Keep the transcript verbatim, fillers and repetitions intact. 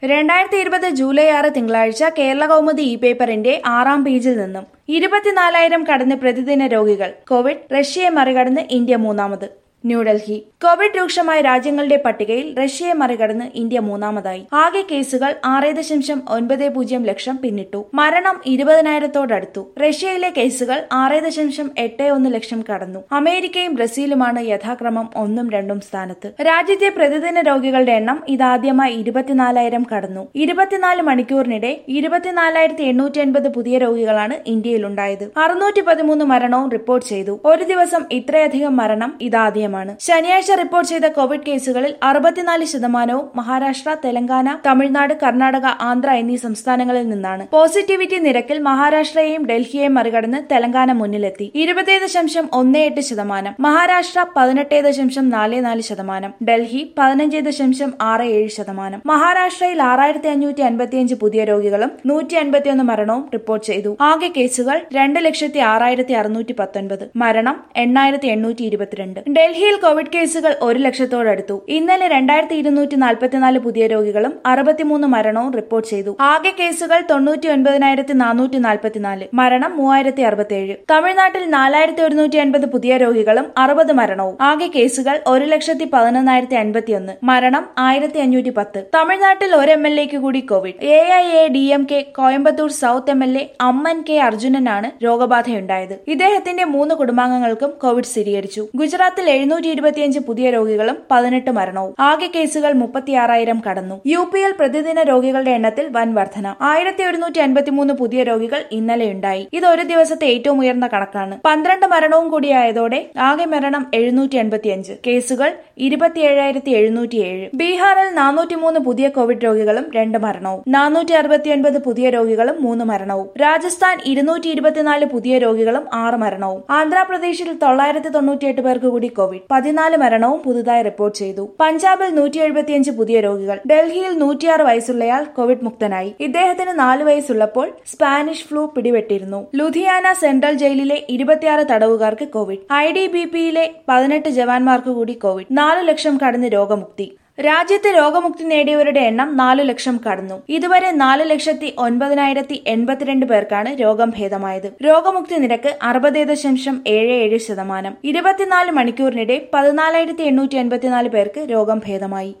രണ്ടായിരത്തി ഇരുപത് ജൂലൈ ആറ് തിങ്കളാഴ്ച കേരള കൗമുദി ഇ പേപ്പറിന്റെ ആറാം പേജിൽ നിന്നും ഇരുപത്തിനാലായിരം കടന്ന് പ്രതിദിന രോഗികൾ കോവിഡ് റഷ്യയെ മറികടന്ന് ഇന്ത്യ മൂന്നാമത്. ന്യൂഡൽഹി. കോവിഡ് രൂക്ഷമായ രാജ്യങ്ങളുടെ പട്ടികയിൽ റഷ്യയെ മറികടന്ന് ഇന്ത്യ മൂന്നാമതായി. ആകെ കേസുകൾ ആറ് ദശാംശം ഒൻപത് പൂജ്യം ലക്ഷം പിന്നിട്ടു. മരണം ഇരുപതിനായിരത്തോടടുത്തു. റഷ്യയിലെ കേസുകൾ ആറ് ദശാംശം എട്ട് ഒന്ന് ലക്ഷം കടന്നു. അമേരിക്കയും ബ്രസീലുമാണ് യഥാക്രമം ഒന്നും രണ്ടും സ്ഥാനത്ത്. രാജ്യത്തെ പ്രതിദിന രോഗികളുടെ എണ്ണം ഇതാദ്യമായി ഇരുപത്തിനാലായിരം കടന്നു. ഇരുപത്തിനാല് മണിക്കൂറിനിടെ ഇരുപത്തിനാലായിരത്തി എണ്ണൂറ്റി അൻപത് പുതിയ രോഗികളാണ് ഇന്ത്യയിലുണ്ടായത്. അറുന്നൂറ്റി പതിമൂന്ന് മരണവും റിപ്പോർട്ട് ചെയ്തു. ഒരു ദിവസം ഇത്രയധികം മരണം ഇതാദ്യം. ശനിയാഴ്ച റിപ്പോർട്ട് ചെയ്ത കോവിഡ് കേസുകളിൽ അറുപത്തിനാല് ശതമാനവും മഹാരാഷ്ട്ര, തെലങ്കാന, തമിഴ്നാട്, കർണാടക, ആന്ധ്ര എന്നീ സംസ്ഥാനങ്ങളിൽ നിന്നാണ്. പോസിറ്റിവിറ്റി നിരക്കിൽ മഹാരാഷ്ട്രയെയും ഡൽഹിയെയും മറികടന്ന് തെലങ്കാന മുന്നിലെത്തി. ഇരുപത് ദശാംശം ഒന്ന് എട്ട് ശതമാനം. മഹാരാഷ്ട്ര പതിനെട്ട് ദശാംശം നാല് നാല് ശതമാനം. ഡൽഹി പതിനഞ്ച് ദശാംശം ആറ് ഏഴ് ശതമാനം. മഹാരാഷ്ട്രയിൽ ആറായിരത്തി അഞ്ഞൂറ്റി അൻപത്തിയഞ്ച് പുതിയ രോഗികളും നൂറ്റി അൻപത്തിയൊന്ന് മരണവും റിപ്പോർട്ട് ചെയ്തു. ആകെ കേസുകൾ രണ്ട് ലക്ഷത്തി ആറായിരത്തി അറുന്നൂറ്റി പത്തൊൻപത്. മരണം എണ്ണായിരത്തി എണ്ണൂറ്റി ഇരുപത്തിരണ്ട്. ഡൽഹിയിൽ കോവിഡ് കേസുകൾ ഒരു ലക്ഷത്തോടടുത്തു. ഇന്നലെ രണ്ടായിരത്തി ഇരുന്നൂറ്റി നാൽപ്പത്തിനാല് പുതിയ രോഗികളും അറുപത്തിമൂന്ന് മരണവും റിപ്പോർട്ട് ചെയ്തു. ആകെ കേസുകൾ തൊണ്ണൂറ്റി ഒൻപതിനായിരത്തി നാനൂറ്റി നാൽപ്പത്തിനാല്. മരണം മൂവായിരത്തി അറുപത്തിയേഴ്. തമിഴ്നാട്ടിൽ നാലായിരത്തി ഒരുന്നൂറ്റി അൻപത് പുതിയ രോഗികളും അറുപത് മരണവും. ആകെ കേസുകൾ ഒരു ലക്ഷത്തി പതിനൊന്നായിരത്തി അൻപത്തിയൊന്ന്. മരണം ആയിരത്തി അഞ്ഞൂറ്റി പത്ത്. തമിഴ്നാട്ടിൽ ഒരു എം എൽ എക്ക് കൂടി Covid. A I A D M K Coimbatore south M L A Amman K അർജുനനാണ് രോഗബാധയുണ്ടായത്. ഇദ്ദേഹത്തിന്റെ മൂന്ന് കുടുംബാംഗങ്ങൾക്കും കോവിഡ് സ്ഥിരീകരിച്ചു. ഗുജറാത്തിൽ എഴുന്നൂറ്റി ഇരുപത്തിയഞ്ച് പുതിയ രോഗികളും പതിനെട്ട് മരണവും. ആകെ കേസുകൾ മുപ്പത്തിയാറായിരം കടന്നു. യു പിയിൽ പ്രതിദിന രോഗികളുടെ എണ്ണത്തിൽ വൻ വർധന. ആയിരത്തി ഒരുന്നൂറ്റി അൻപത്തിമൂന്ന് പുതിയ രോഗികൾ ഇന്നലെയുണ്ടായി. ഇത് ഒരു ദിവസത്തെ ഏറ്റവും ഉയർന്ന കണക്കാണ്. പന്ത്രണ്ട് മരണവും കൂടിയായതോടെ ആകെ മരണം എഴുന്നൂറ്റി അൻപത്തിയഞ്ച്. കേസുകൾ ഇരുപത്തിയേഴായിരത്തി എഴുന്നൂറ്റിയേഴ്. ബീഹാറിൽ നാനൂറ്റിമൂന്ന് പുതിയ കോവിഡ് രോഗികളും രണ്ട് മരണവും. നാനൂറ്റി അറുപത്തിയൊൻപത് പുതിയ രോഗികളും മൂന്ന് മരണവും. രാജസ്ഥാൻ ഇരുന്നൂറ്റി ഇരുപത്തിനാല് പുതിയ രോഗികളും ആറ് മരണവും. ആന്ധ്രാപ്രദേശിൽ തൊള്ളായിരത്തി തൊണ്ണൂറ്റിയെട്ട് പേർക്ക് കൂടി കോവിഡ്. പതിനാല് മരണവും പുതുതായി റിപ്പോർട്ട് ചെയ്തു. പഞ്ചാബിൽ നൂറ്റി എഴുപത്തിയഞ്ച് പുതിയ രോഗികൾ. ഡൽഹിയിൽ നൂറ്റിയാറ് വയസ്സുള്ളയാൾ കോവിഡ് മുക്തനായി. ഇദ്ദേഹത്തിന് നാല് വയസ്സുള്ളപ്പോൾ സ്പാനിഷ് ഫ്ലൂ പിടിപെട്ടിരുന്നു. ലുധിയാന സെൻട്രൽ ജയിലിലെ ഇരുപത്തിയാറ് തടവുകാർക്ക് കോവിഡ്. ഐ ഡി ബി പിയിലെ പതിനെട്ട് ജവാന്മാർക്ക് കൂടി കോവിഡ്. നാലു ലക്ഷം കടന്ന് രോഗമുക്തി. രാജ്യത്ത് രോഗമുക്തി നേടിയവരുടെ എണ്ണം നാലു ലക്ഷം കടന്നു. ഇതുവരെ നാല് ലക്ഷത്തി ഒൻപതിനായിരത്തി എൺപത്തിരണ്ട് പേർക്കാണ് രോഗം ഭേദമായത്. രോഗമുക്തി നിരക്ക് അറുപത് ദശാംശം ഏഴ് ഏഴ് ശതമാനം. ഇരുപത്തിനാല് മണിക്കൂറിനിടെ പതിനാലായിരത്തി എണ്ണൂറ്റി എൺപത്തിനാല് പേർക്ക് രോഗം ഭേദമായി.